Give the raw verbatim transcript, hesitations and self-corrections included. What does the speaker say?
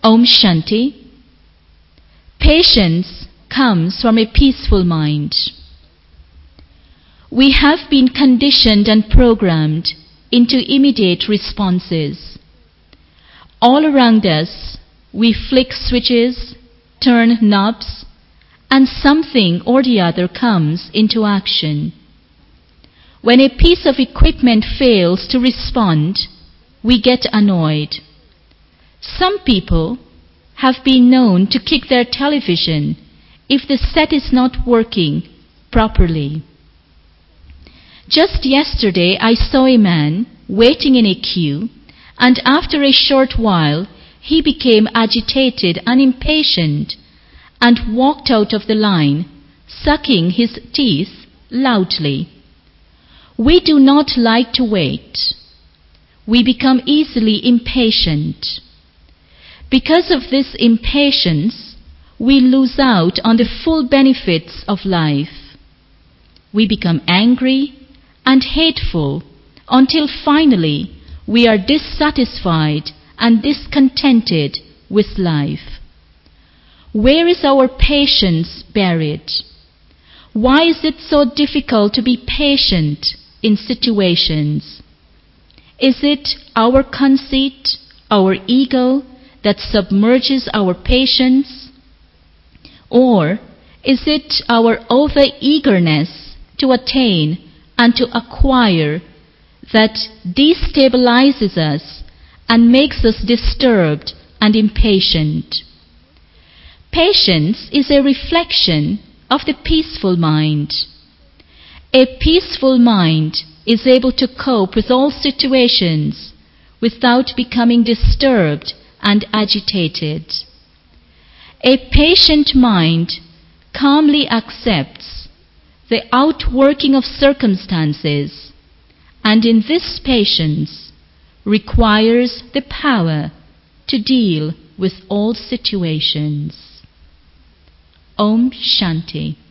Om Shanti. Patience comes from a peaceful mind. We have been conditioned and programmed into immediate responses. All around us, we flick switches, turn knobs, and something or the other comes into action. When a piece of equipment fails to respond, we get annoyed. Some people have been known to kick their television if the set is not working properly. Just yesterday, I saw a man waiting in a queue, and after a short while, he became agitated and impatient and walked out of the line, sucking his teeth loudly. We do not like to wait. We become easily impatient. Because of this impatience, we lose out on the full benefits of life. We become angry and hateful until finally we are dissatisfied and discontented with life. Where is our patience buried? Why is it so difficult to be patient in situations? Is it our conceit, our ego, that submerges our patience? Or is it our over-eagerness to attain and to acquire that destabilizes us and makes us disturbed and impatient? Patience is a reflection of the peaceful mind. A peaceful mind is able to cope with all situations without becoming disturbed and agitated. A patient mind calmly accepts the outworking of circumstances, and in this patience requires the power to deal with all situations. Om Shanti.